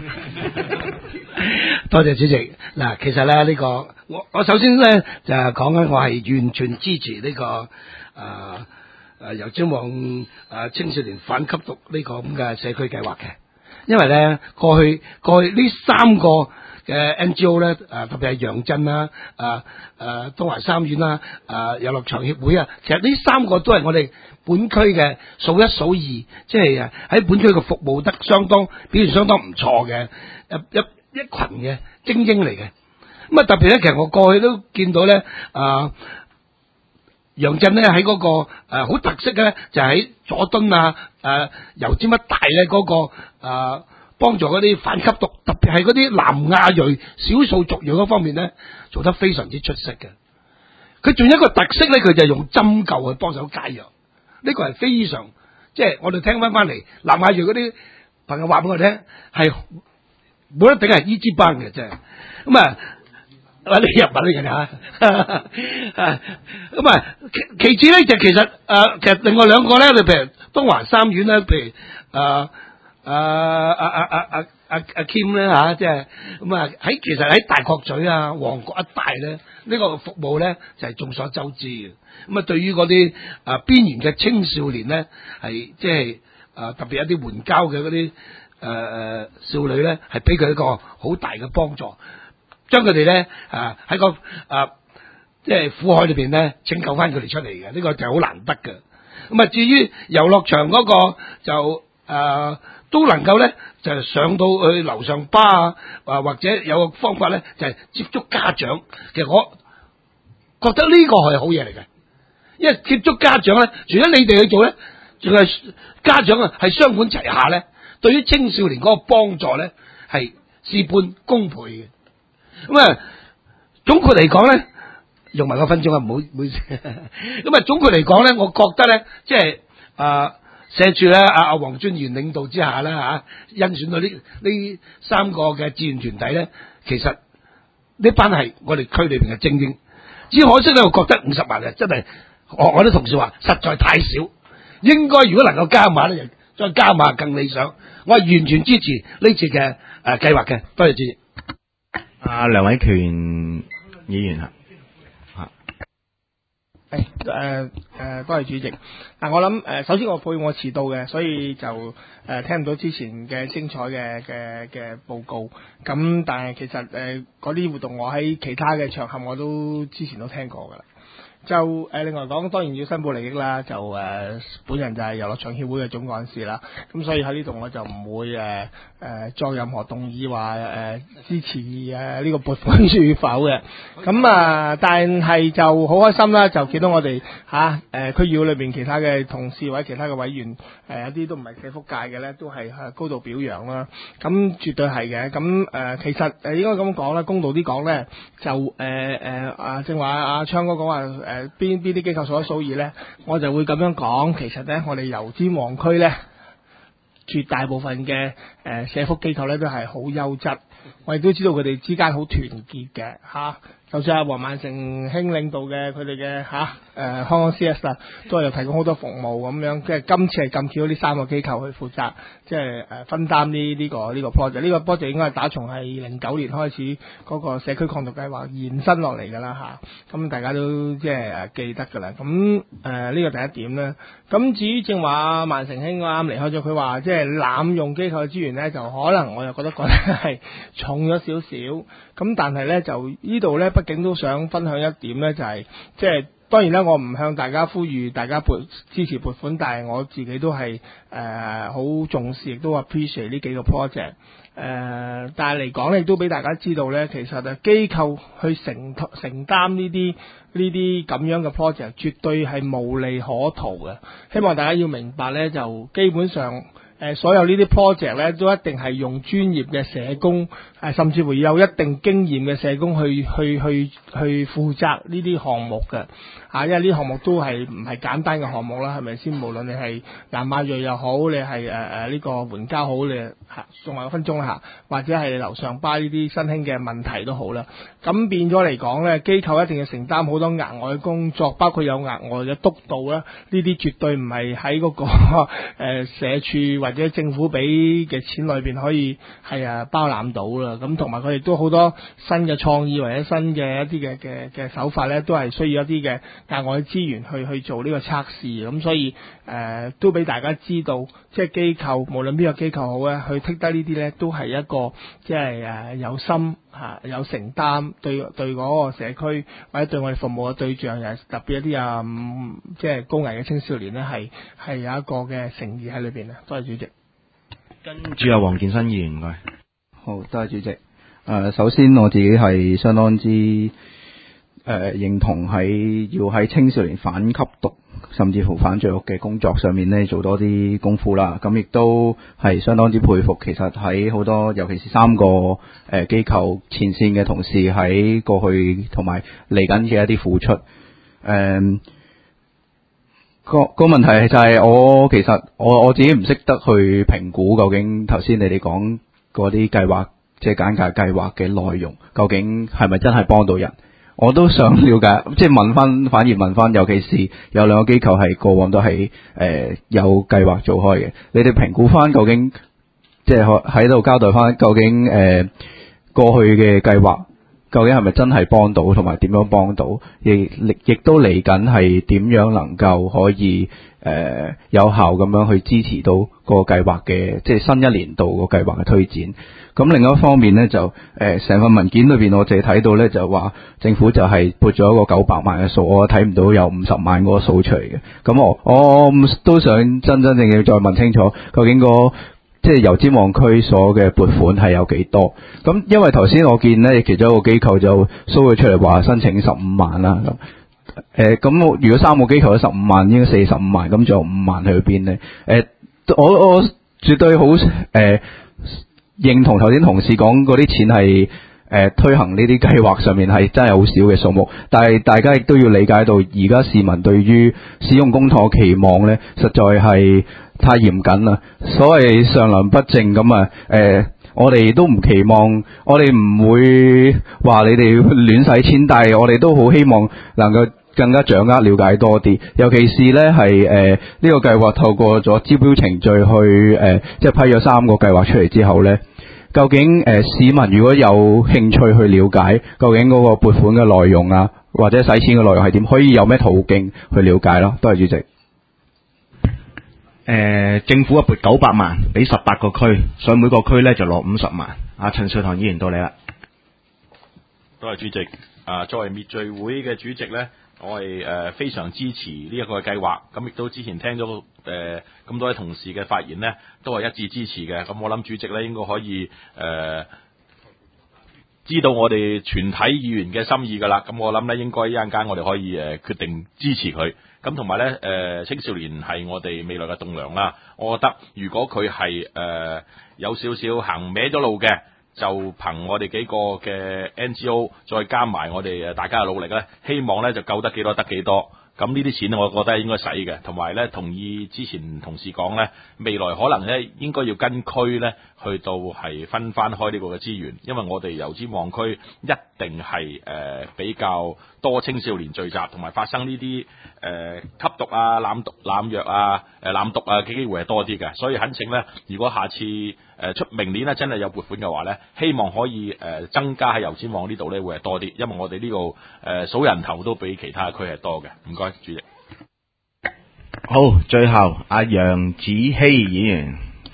多謝主席。嗱，其實咧我首先咧就講緊我係完全支持呢個油尖旺青少年反吸毒呢個咁嘅社區計劃嘅，因為咧過去呢三個嘅 NGO 咧，特別係楊震啦、東華三院啦、遊樂場協會啊，其實呢三個都係我哋本區嘅數一數二，即係喺本區嘅服務得表現相當唔錯嘅一群嘅精英嚟嘅。咁啊特別咧，其實我過去都見到咧，楊震咧喺嗰個好特色嘅咧，就喺佐敦油尖一帶咧嗰個幫助嗰啲反吸毒，特別係嗰啲南亞裔少數族裔嗰方面咧，做得非常之出色嘅。佢仲有一個特色咧，佢就係用針灸去幫手解藥，呢個係非常即係我哋聽翻嚟南亞裔嗰啲朋友話俾我聽，係冇得頂係醫之班嘅真係。咁你入文嘅嚇，咁其次咧就其實另外兩個咧，你譬如東華三院咧，譬如阿 Kim 咧嚇，即係咁其實喺大角咀旺角一帶咧，呢個服務咧就係眾所周知嘅。咁對於嗰啲邊緣嘅青少年咧，係即係特別一啲援交嘅嗰啲少女咧，係俾佢一個好大嘅幫助。將佢哋咧喺個即係苦海裏邊咧拯救翻佢哋出嚟嘅，呢個就好難得嘅。咁至於遊樂場嗰個就都能夠咧就上到去樓上巴或者有個方法咧就係接觸家長。其實我覺得呢個係好嘢嚟嘅，因為接觸家長咧，除咗你哋去做咧，仲係家長係雙管齊下咧，對於青少年嗰個幫助咧係事半功倍嘅。咁總括嚟講咧，用埋個分鐘唔好意思。咁總括嚟講咧，我覺得咧，即係社署咧，阿黃專員領導之下啦欣選到呢三個嘅志願團體咧，其實呢班係我哋區裏邊嘅精英。只可惜咧，我覺得50萬真係，我啲同事話實在太少，應該如果能夠加碼咧，再加碼更理想。我係完全支持呢次嘅計劃嘅，多謝主席。 梁偉權議員多謝主席。我諗首先我配我遲到嘅，所以就聽唔到之前嘅精彩嘅報告。咁但係其實嗰啲活動我喺其他嘅場合我都之前都聽過㗎啦。就另外講，當然要申報利益啦。就本人就係遊樂場協會嘅總幹事啦。咁所以喺呢度我就唔會作任何動議話支持呢個撥款與否嘅。咁但係就好開心啦，就見到我哋區議會裏邊其他嘅同事或者其他嘅委員有啲都唔係社福界嘅咧，都係高度表揚啦。咁絕對係嘅。咁其實應該咁講啦，公道啲講咧，就正話阿昌哥講話邊啲機構數一數二咧，我就會咁樣講。其實咧，我哋油尖旺區咧，絕大部分嘅社福機構咧都係好優質，我亦都知道佢哋之間好團結嘅嚇。就算阿黃萬成兄領導嘅佢哋嘅香港 CS 啦，都係有提供好多服務咁樣。即係今次係咁巧呢三個機構去負責，即係分擔呢個 project。呢個 project 應該係打從係09年開始嗰個社區抗毒計劃延伸落嚟㗎啦嚇。咁大家都即係記得㗎啦。咁呢個第一點咧。咁至於正話萬成兄啱離開咗，佢話即係濫用機構嘅資源咧，就可能我又覺得係重咗少少。咁但係咧就呢度咧，畢竟都想分享一點咧，就係即係當然啦，我唔向大家呼籲大家支持撥款，但係我自己都係好重視，亦都 appreciate 呢幾個 project。但係嚟講咧，亦都俾大家知道咧，其實機構去承擔呢啲咁樣嘅 project，絕對係無利可圖嘅。希望大家要明白咧，就基本上所有呢啲 project 咧，都一定係用專業嘅社工，甚至乎有一定經驗嘅社工去負責呢啲項目嘅。因為呢啲項目都係唔係簡單嘅項目啦，係咪先？無論你係南亞裔又好，你係呢個援交好，你仲有1分鐘啦或者係樓上巴呢啲新興嘅問題都好啦。咁變咗嚟講咧，機構一定要承擔好多額外嘅工作，包括有額外嘅督導啦。呢啲絕對唔係喺嗰個社署或者政府俾嘅錢裏邊可以係包攬到啦。咁同埋佢亦都好多新嘅創意或者新嘅一啲嘅手法咧，都係需要一啲嘅額外資源去做呢個測試。咁所以都俾大家知道，即係機構無論邊個機構好咧，去剔得呢啲咧，都係一個即係有心有承擔，對嗰個社區或者對我哋服務嘅對象，又特別一啲即係高危嘅青少年咧，係有一個嘅誠意喺裏邊啊！多謝主席。 跟住阿黃建新議員唔該。 好，多謝主席。首先我自己係相當之認同要喺青少年反吸毒甚至乎反罪惡嘅工作上面咧做多啲功夫啦。咁亦都係相當之佩服，其實喺好多尤其是3個機構前線嘅同事喺過去同埋嚟緊嘅一啲付出。個問題就係其實我自己唔識得去評估究竟頭先你哋講嗰啲計劃，即係簡介計劃嘅內容，究竟係咪真係幫到人？我都想了解，即係反而問翻，尤其是有2個機構係過往都係有計劃做開嘅，你哋評估翻究竟，即係喺度交代翻究竟過去嘅計劃究竟係咪真係幫到，同埋點樣幫到，亦都嚟緊係點樣能夠可以有效咁樣去支持到個計劃嘅，即係新一年度個計劃嘅推展。咁另一方面呢，就成份文件裏邊我淨係睇到呢，就話政府就係撥咗一個900萬嘅數，我睇唔到有50萬嗰個數出嚟嘅。咁我都想真正再問清楚，究竟即係油尖旺區所嘅撥款係有幾多？咁因為頭先我見呢，其中一個機構就 show 咗出嚟話申請15萬啦。咁如果3個機構都15萬，應該45萬，咁仲有5萬去邊呢？我絕對好認同頭先同事講嗰啲錢係推行呢啲計劃上面係真係好少嘅數目，但係大家亦都要理解到而家市民對於使用公帑期望呢，實在係太嚴謹啦。所謂上梁不正咁我哋都唔期望，我哋唔會話你哋亂使錢，但係我哋都好希望能夠更加掌握了解多啲，尤其是呢係呢個計劃透過咗招標程序去即係批咗3個計劃出嚟之後呢，究竟市民如果有興趣去了解究竟嗰個撥款嘅內容啊，或者使錢嘅內容係點，可以有咩途徑去了解咯？多謝主席。 政府撥900萬俾18個區，所以每個區呢就攞50萬。陳瑞堂議員到你啦。 多謝主席。作為滅罪會嘅主席呢，我係非常支持呢一個計劃。咁亦都之前聽咗咁多位同事嘅發言呢，都係一致支持嘅。咁我諗主席呢應該可以知道我哋全體議員嘅心意㗎啦。咁我諗呢應該一陣間我哋可以決定支持佢。咁同埋呢，青少年係我哋未來嘅棟梁啦。我覺得如果佢係有少少行歪咗路嘅，就憑我哋幾個嘅 NGO 再加埋我哋大家嘅努力呢，希望呢就救得幾多得幾多。咁呢啲錢我覺得係應該使嘅，同埋呢同意之前同事講呢，未來可能呢應該要跟區呢去到係分翻開呢個嘅資源，因為我哋油尖旺區一定係比較多青少年聚集，同埋發生呢啲吸毒啊、濫藥啊、濫毒啊嘅機會係多啲嘅，所以懇請呢，如果下次明年呢真係有撥款嘅話呢，希望可以增加喺油尖旺呢度呢會係多啲，因為我哋呢度數人頭都比其他區係多嘅。唔該，主席。 好，最後阿楊子希議員。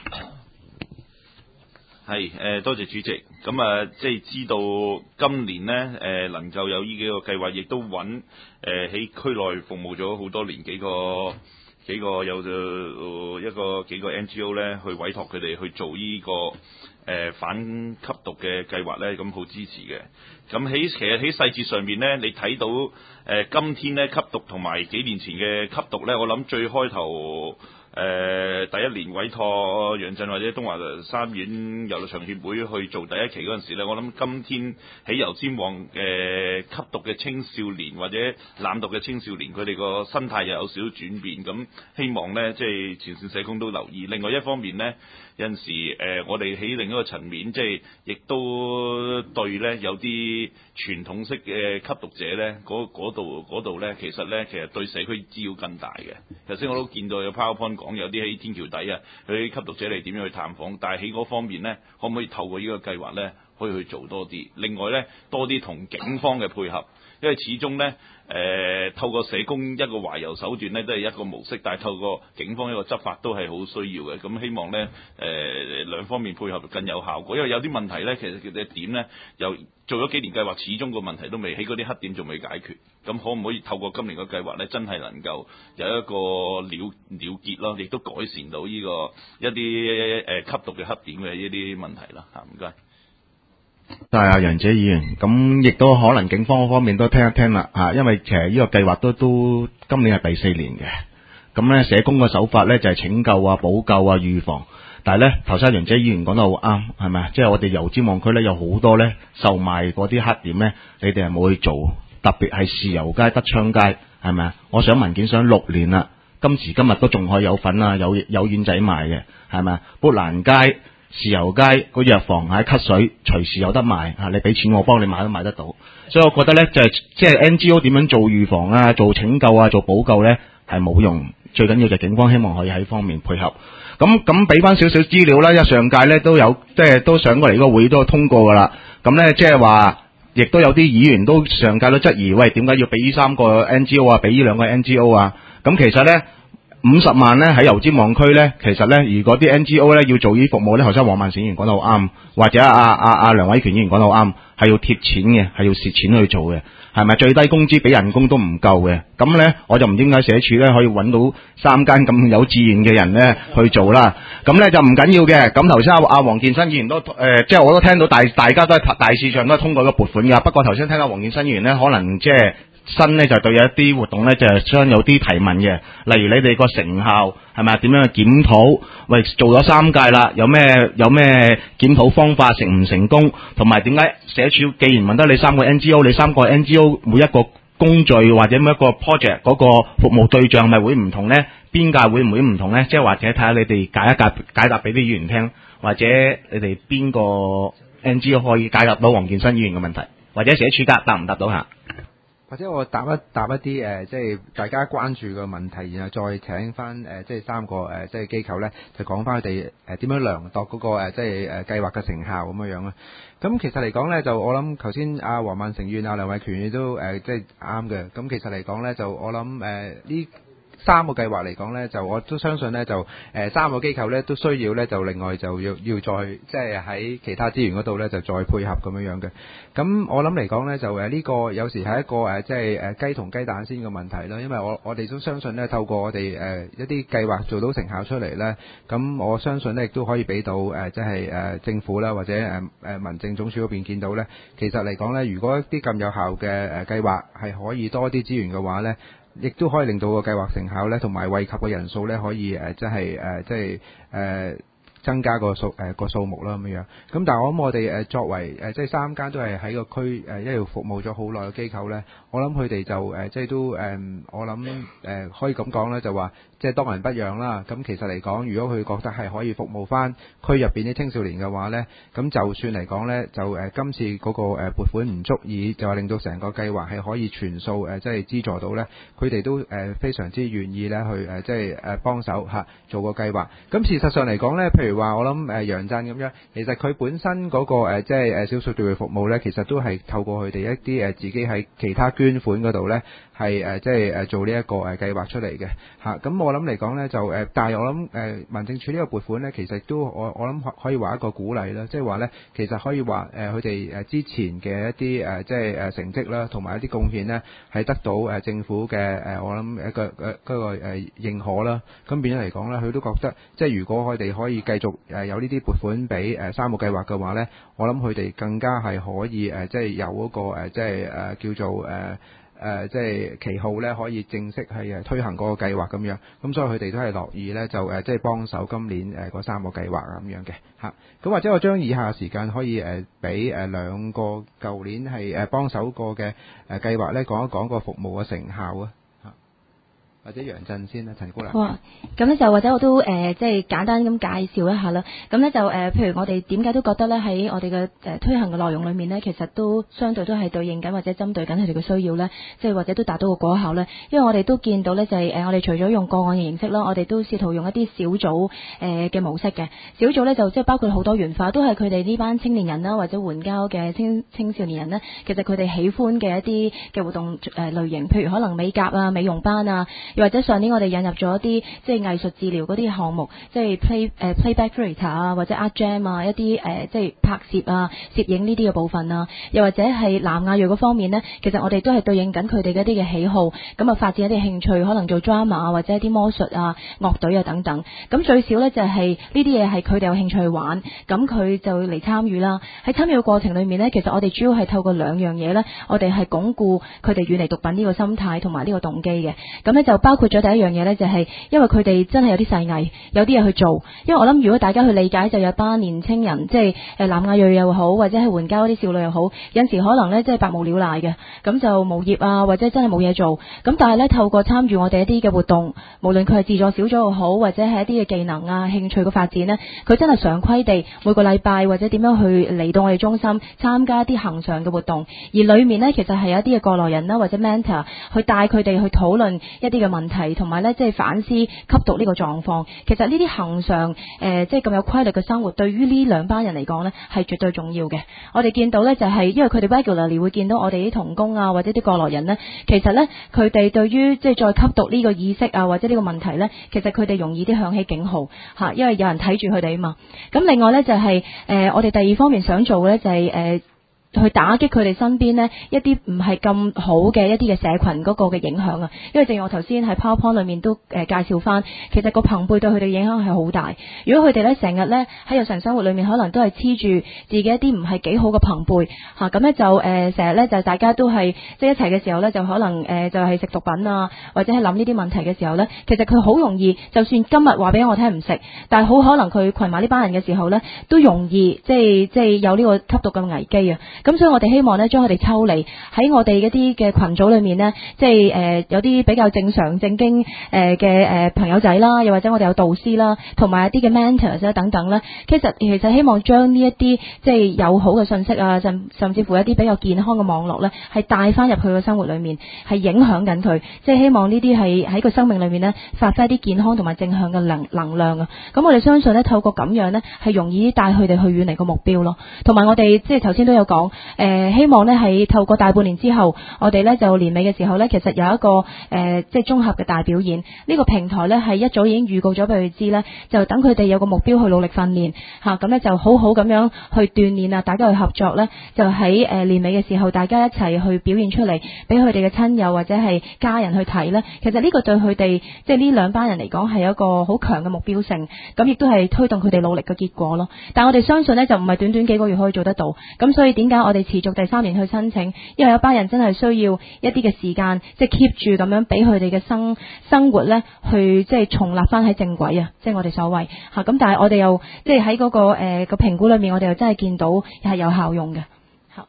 係多謝主席。咁即係知道今年呢能夠有呢幾個計劃，亦都揾喺區內服務咗好多年幾個有幾個 NGO 呢去委託佢哋去做呢個反吸毒嘅計劃呢，咁好支持嘅。咁其實喺細節上面呢，你睇到今天呢吸毒同埋幾年前嘅吸毒呢，我諗最開頭第一年委託楊震或者東華三院遊樂場協會去做第一期嗰陣時呢，我諗今天喺油尖旺吸毒嘅青少年或者濫毒嘅青少年，佢哋個心態又有少少轉變，咁希望呢，即係前線社工都留意。另外一方面呢， 有陣時我哋喺另一個層面，即係亦都對咧有啲傳統式嘅吸毒者咧，嗰度咧，其實對社區滋擾更大嘅。頭先我都見到有 PowerPoint 講有啲喺天橋底啊，佢啲吸毒者嚟點樣去探訪，但係喺嗰方面咧，可唔可以透過呢個計劃咧，可以去做多啲？另外咧，多啲同警方嘅配合，因為始終咧透過社工一個懷柔手段咧都係一個模式，但係透過警方一個執法都係好需要嘅。咁希望咧兩方面配合更有效果，因為有啲問題咧，其實嘅點咧又做咗幾年計劃，始終個問題都未喺嗰啲黑點仲未解決。咁可唔可以透過今年嘅計劃咧，真係能夠有一個了結咯，亦都改善到呢個一啲吸毒嘅黑點嘅呢啲問題啦。唔該。 係啊，楊姐議員，咁亦都可能警方方面都聽一聽啦，因為其實呢個計劃都今年係第4年嘅，咁咧社工嘅手法咧就係拯救啊、補救啊、預防，但係咧頭先楊姐議員講得好啱，係咪啊？即係我哋油尖旺區咧有好多咧售賣嗰啲黑點咧，你哋係冇去做，特別係豉油街、德昌街，係咪啊？我上文件上6年啦，今時今日都仲可以有份啊，有丸仔賣嘅，係咪啊？砵蘭街、豉油街個藥房喺咳水，隨時有得賣啊！你俾錢我幫你買都買得到，所以我覺得咧就係即係 NGO 點樣做預防啊、做拯救啊、做補救咧係冇用，最緊要就警方希望可以喺方面配合。咁俾翻少少資料啦，因為上屆咧都有即係都上過嚟呢個會都通過噶啦。咁咧即係話，亦都有啲議員都上屆都質疑，喂，點解要俾呢3個 NGO 啊，俾呢2個 NGO 啊？咁其實咧50萬咧喺油尖旺區咧，其實咧如果啲 NGO 咧要做呢服務咧，頭先黃萬成議員講得好啱，或者梁偉權議員講得好啱，係要貼錢嘅，係要蝕錢去做嘅，係咪？最低工資俾人工都唔夠嘅，咁咧我就唔知點解社署咧可以揾到3間咁有志願嘅人咧去做啦。咁咧就唔緊要嘅。咁頭先阿黃健新議員都即係我都聽到大家都係大市場都係通過個撥款㗎。不過頭先聽到黃健新議員咧，可能即係新咧就對有一啲活動咧就係想有啲提問嘅，例如你哋個成效係咪點樣去檢討？喂，做咗3屆啦，有咩檢討方法，成唔成功？同埋點解社署既然問得你3個 NGO， 你3個 NGO 每一個工序或者每一個 project 嗰個服務對象咪會唔同咧？邊屆會唔會唔同咧？即係或者睇下你哋解答俾啲議員聽，或者你哋邊個 NGO 可以解答到黃健新議員嘅問題，或者社署答唔答到下？ 或者我答一啲即係大家關注嘅問題，然後再請翻即係3個即係機構咧，就講翻佢哋點樣量度嗰個即係計劃嘅成效咁樣啦。咁其實嚟講咧，就我諗頭先阿黃萬成議員、梁偉權議員都即係啱嘅。咁其實嚟講咧，就我諗呢3個計劃嚟講咧，就我都相信咧，就3個機構咧都需要咧，就另外就要再即係喺其他資源嗰度咧，就再配合咁樣嘅。咁我諗嚟講咧，就呢個有時係一個即係雞同雞蛋先嘅問題啦。因為我哋都相信咧，透過我哋一啲計劃做到成效出嚟咧，咁我相信咧亦都可以俾到即係政府啦，或者民政總署嗰邊見到咧，其實嚟講咧，如果一啲咁有效嘅計劃係可以多啲資源嘅話咧，亦都可以令到個計劃成效咧，同埋惠及嘅人數咧，可以即係增加個數目啦咁樣。咁但係我諗我哋作為即係3間都係喺個區一路服務咗好耐嘅機構咧，我諗佢哋就即係都我諗可以咁講咧，就話即係當仁不讓啦。咁其實嚟講，如果佢覺得係可以服務翻區入邊啲青少年嘅話咧，咁就算嚟講咧，就今次嗰個撥款唔足以就係令到成個計劃係可以全數即係資助到咧，佢哋都非常之願意咧去即係幫手做個計劃。咁事實上嚟講咧，譬如話我諗楊震咁樣，其實佢本身嗰個即係少數族裔服務咧，其實都係透過佢哋一啲自己喺其他捐款嗰度咧，係即係做呢一個計劃出嚟嘅嚇。咁我諗嚟講咧，就但係我諗民政處呢個撥款咧，其實都我諗可以話一個鼓勵啦，即係話咧，其實可以話佢哋之前嘅一啲即係成績啦，同埋一啲貢獻咧，係得到政府嘅我諗一個認可啦。咁變咗嚟講咧，佢都覺得即係如果佢哋可以繼續有呢啲撥款俾3個計劃嘅話咧，我諗佢哋更加係可以即係有嗰個即係叫做即係旗號咧，可以正式係推行嗰個計劃咁樣。咁所以佢哋都係樂意咧，就即係幫手今年嗰3個計劃咁樣嘅嚇。咁或者我將以下時間可以俾2個舊年係幫手過嘅計劃咧，講一講個服務嘅成效啊嚇。 或者楊震先啦，陳姑娘。 好啊，咁咧就或者我都即係簡單咁介紹一下啦。咁咧就譬如我哋點解都覺得咧喺我哋嘅推行嘅內容裏面咧，其實都相對都係對應緊或者針對緊佢哋嘅需要咧，即係或者都達到個果效咧。因為我哋都見到咧就係我哋除咗用個案嘅形式啦，我哋都試圖用一啲小組嘅模式嘅小組咧，就即係包括好多元化，都係佢哋呢班青年人啦或者援交嘅青少年人咧，其實佢哋喜歡嘅一啲嘅活動類型，譬如可能美甲啊、美容班啊。又或者上年我哋引入咗一啲即係藝術治療嗰啲項目，即係 playback theatre 啊，或者 art jam 啊，一啲即係拍攝啊、攝影呢啲嘅部分啊，又或者係南亞裔嗰方面呢，其實我哋都係對應緊佢哋嘅一啲嘅喜好，咁啊發展一啲興趣，可能做 drama 啊，或者一啲魔術啊、樂隊啊等等。咁最少呢，就係呢啲嘢係佢哋有興趣去玩，咁佢就嚟參與啦。喺參與嘅過程裏面呢，其實我哋主要係透過兩樣嘢呢，我哋係鞏固佢哋遠離毒品呢個心態同埋呢個動機嘅。咁呢就包括咗第一樣嘢呢，就係因為佢哋真係有啲細藝，有啲嘢去做。因為我諗如果大家去理解，就有班年青人，即係南亞裔又好，或者係援交嗰啲少女又好，有陣時可能呢，即係百無聊賴嘅，咁就無業啊，或者真係冇嘢做。咁但係呢，透過參與我哋一啲嘅活動，無論佢係自助小組又好，或者係一啲嘅技能啊、興趣嘅發展呢，佢真係常規地每個禮拜或者點樣去嚟到我哋中心參加一啲恆常嘅活動，而裡面呢，其實係有一啲嘅過來人啦，或者 mentor 去帶佢哋去討論一啲嘅問題，同埋呢，即係反思吸毒呢個狀況。其實呢啲恆常即係咁有規律嘅生活，對於呢兩班人嚟講呢，係絕對重要嘅。我哋見到呢，就係因為佢哋 regularly 會見到我哋啲同工啊，或者啲過來人呢，其實呢，佢哋對於即係再吸毒呢個意識啊，或者呢個問題呢，其實佢哋容易啲響起警號嚇，因為有人睇住佢哋啊嘛。咁另外呢，就係我哋第二方面想做嘅呢，就係去打擊佢哋身邊呢一啲唔係咁好嘅一啲嘅社群嗰個嘅影響啊，因為正如我頭先喺 PowerPoint 裏面都介紹翻，其實個朋輩對佢哋影響係好大。如果佢哋呢成日呢喺日常生活裏面可能都係黐住自己一啲唔係幾好嘅朋輩嚇，咁呢就成日呢就大家都係即係一齊嘅時候呢，就可能就係食毒品啊，或者係諗呢啲問題嘅時候呢，其實佢好容易，就算今日話俾我聽唔食，但係好可能佢群埋呢班人嘅時候呢，都容易即係有呢個吸毒嘅危機啊。咁所以我哋希望咧將佢哋抽離喺我哋一啲嘅群組裏面呢，即係有啲比較正常正經嘅朋友仔啦，又或者我哋有導師啦，同埋一啲嘅 mentors 等等啦。其實希望將呢一啲即係友好嘅信息啊，甚至乎一啲比較健康嘅網絡呢，係帶翻入佢嘅生活裏面，係影響緊佢。即係希望呢啲係喺佢生命裏面呢，發揮一啲健康同埋正向嘅能量啊。咁我哋相信呢，透過咁樣呢，係容易帶佢哋去遠離個目標咯。同埋我哋即係頭先都有講。希望呢係透過大半年之後，我哋呢就年尾嘅時候呢，其實有一個即係綜合嘅大表演。呢個平台呢係一早已經預告咗俾佢知呢，就等佢哋有個目標去努力訓練嚇，咁呢就好好咁樣去鍛鍊啊，大家去合作呢，就喺年尾嘅時候，大家一齊去表現出嚟，俾佢哋嘅親友或者係家人去睇呢。其實呢個對佢哋即係呢兩班人嚟講係有一個好強嘅目標性，咁亦都係推動佢哋努力嘅結果咯。但我哋相信呢，就唔係短短幾個月可以做得到，咁所以點解我哋持續第3年去申請？因為有班人真係需要一啲嘅時間，即係 keep 住咁樣俾佢哋嘅生活呢，去即係重立翻喺正軌啊！即係我哋所謂嚇咁，但係我哋又即係喺嗰個個評估裏面，我哋又真係見到係有效用嘅。好，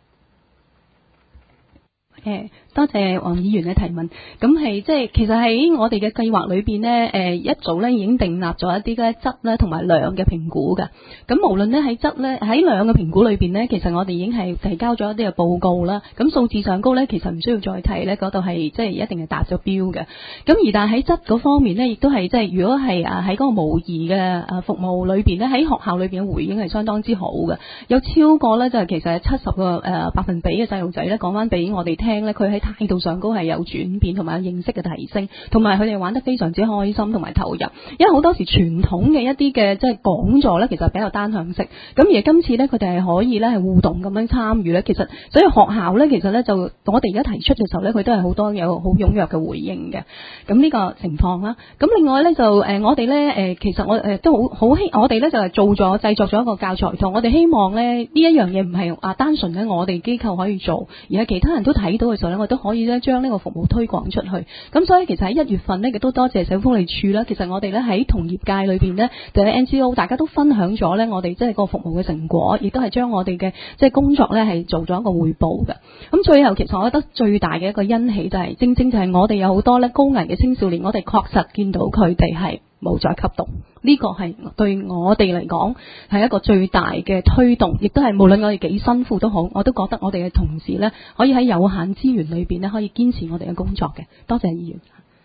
多謝黃議員嘅提問。咁係即係其實喺我哋嘅計劃裏邊呢，一早呢已經訂立咗一啲嘅質咧同埋量嘅評估嘅。咁無論呢喺質呢，喺量嘅評估裏邊呢，其實我哋已經係提交咗一啲嘅報告啦。咁數字上高呢，其實唔需要再提呢，嗰度係即係一定係達咗標嘅。咁而但係喺質嗰方面呢，亦都係即係如果係喺嗰個模擬嘅服務裏邊呢，喺學校裏邊嘅回應係相當之好嘅。有超過呢，就係其實係70個百分比嘅細路仔呢講翻俾我哋聽呢，佢喺態度上高係有轉變，同埋認識嘅提升，同埋佢哋玩得非常之開心同埋投入。因為好多時傳統嘅一啲嘅即係講座呢，其實比較單向式。咁而今次呢，佢哋係可以呢係互動咁樣參與呢。其實所以學校呢，其實呢就我哋而家提出嘅時候呢，佢都係好多有好踴躍嘅回應嘅。咁呢個情況啦。咁另外呢，就我哋呢，其實我都好我哋呢就係製作咗一個教材圖。我哋希望呢，呢一樣嘢唔係單純呢我哋機構可以做，而係其他人都睇到嘅時候咧，我都可以咧將呢個服務推廣出去。咁所以其實喺1月份呢，亦都多謝社會福利署啦。其實我哋咧喺同業界裏邊呢，就係 NGO， 大家都分享咗咧我哋即係個服務嘅成果，亦都係將我哋嘅即係工作咧係做咗一個匯報嘅。咁最後其實我覺得最大嘅一個欣喜就係、正正就係我哋有好多咧高危嘅青少年，我哋確實見到佢哋係冇再吸毒，呢個係對我哋嚟講係一個最大嘅推動，亦都係無論我哋幾辛苦都好，我都覺得我哋嘅同事呢，可以喺有限資源裏邊呢，可以堅持我哋嘅工作嘅。多謝議員。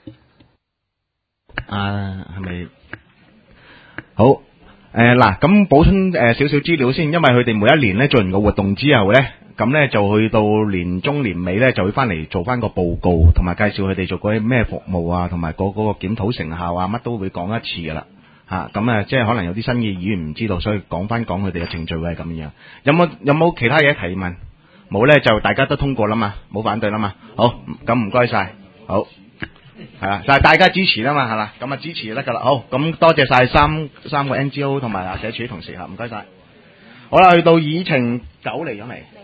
係咪好？嗱，咁補充少少資料先，因為佢哋每一年呢做完個活動之後呢，咁呢就去到年中年尾呢，就會翻嚟做翻個報告，同埋介紹佢哋做過啲咩服務啊，同埋嗰個檢討成效啊，乜都會講一次噶啦。咁即係可能有啲新嘅議員唔知道，所以講佢哋嘅程序會係咁樣。有冇其他嘢提問？冇呢，就大家都通過啦嘛，冇反對啦嘛。好，咁唔該晒。好，係啦，就係大家支持啦嘛，係啦，咁支持就得噶啦。好，咁多謝晒三個 NGO 同埋社署同事嚇，唔該晒。好啦，去到議程9嚟咗未？